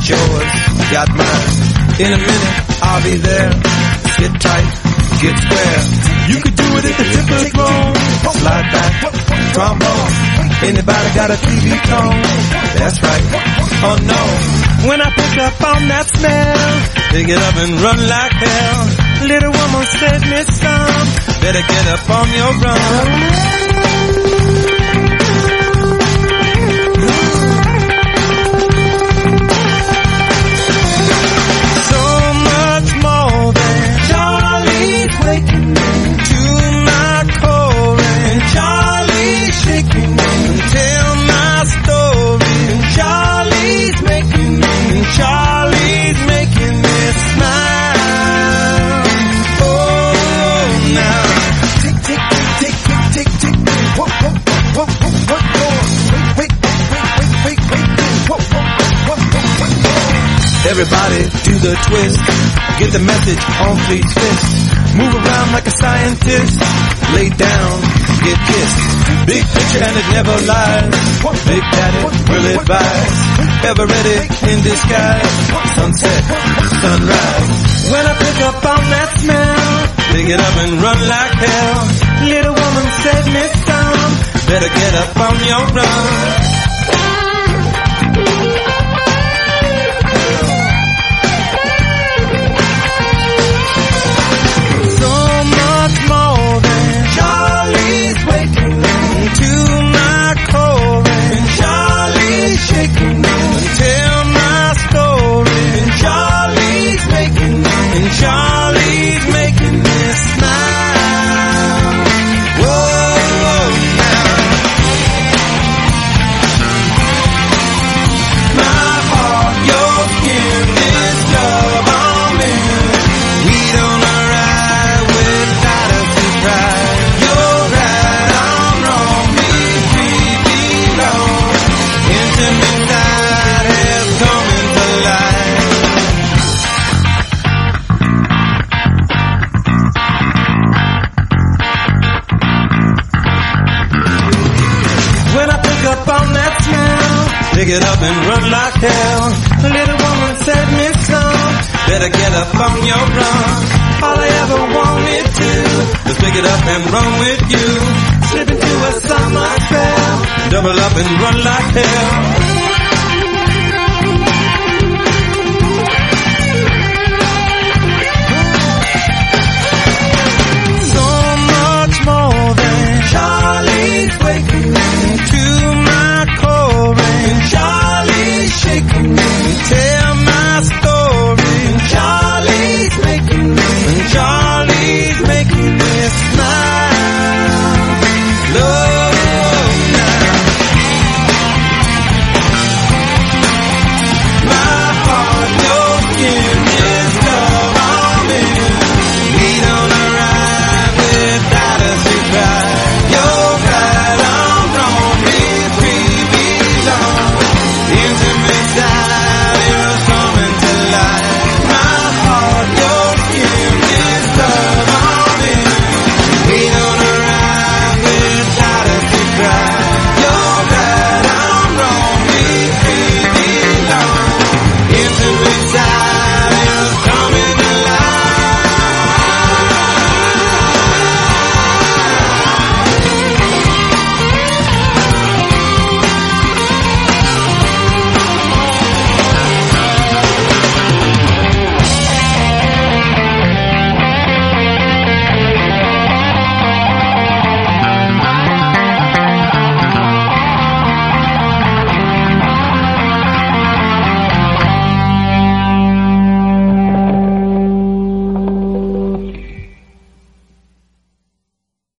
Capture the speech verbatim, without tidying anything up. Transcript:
yours, got mine. In a minute, I'll be there. Sit tight, get square. You could do it if the tip is wrong. Slide back, trombone. Anybody got a T V tone? That's right. Oh no. When I pick up on that smell, pick it up and run like hell. Little woman said, Miss Some, better get up on your run. Waking to my core, and Charlie's shaking me. Tell my story, and Charlie's making me, and Charlie's making me smile. Oh, now tick tick tick tick tick tick tick. Whoa whoa whoa whoa whoa whoa. Wait wait wait wait wait wait. Whoa whoa whoa whoa whoa. Everybody do the twist. Get the message on Fleet's fist. Move around like a scientist. Lay down, get kissed. Big picture and it never lies. Big Daddy will advise. Ever ready in disguise. Sunset, sunrise. When I pick up on that smell, pick it up and run like hell. Little woman said, Miss Some, better get up on your run. Charlie's waking me to my core, and Charlie's shaking me. Tell my story, and Charlie's making me, and Charlie's making me smile. Whoa, now my heart, your skin, this love I'm in. We don't arrive without a surprise. Pick it up and run like hell. The little woman said, Miss Some, better get up on your run. All I ever wanted to was pick it up and run with you. Slip into a summer spell, double up and run like hell.